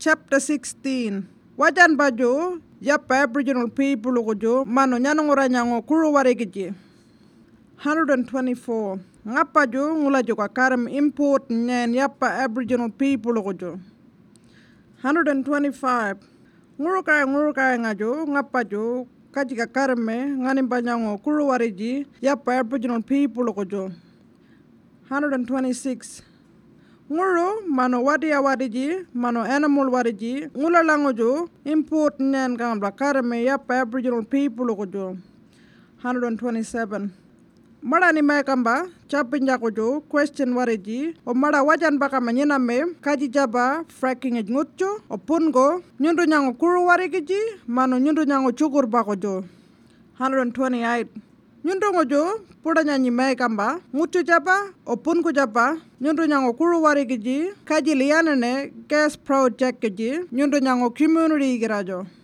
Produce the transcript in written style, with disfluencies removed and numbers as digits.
Chapter 16. Wajan baju yapa Aboriginal people ujo mano nyanongora nyango kuru waregiji. 124. Ngapaju ngula joka karam import nyen yapa Aboriginal people ujo. 125. Ngurukai ngaju ngapaju kajika karme nganimba nyango kuru wariji yapa Aboriginal people ujo. 126. Nguru mano wadiji mano animal wariji ngula langojo import nyan kang bakarme yapa Aboriginal people ujo. 127. Mara ni kamba chapinja kojo question wariji o mara wajan baka manyiname kaji jaba fracking ngutjo o pungo nyundu nyango kuru warigi mano nyundu nyango chukur bakojo. 128. Nyundu ngojo puda nyanyi kamba ngutu jaba o pungo jaba nyundu nyango kuru warigi kaji lianane gas project nyundu nyango community girajo.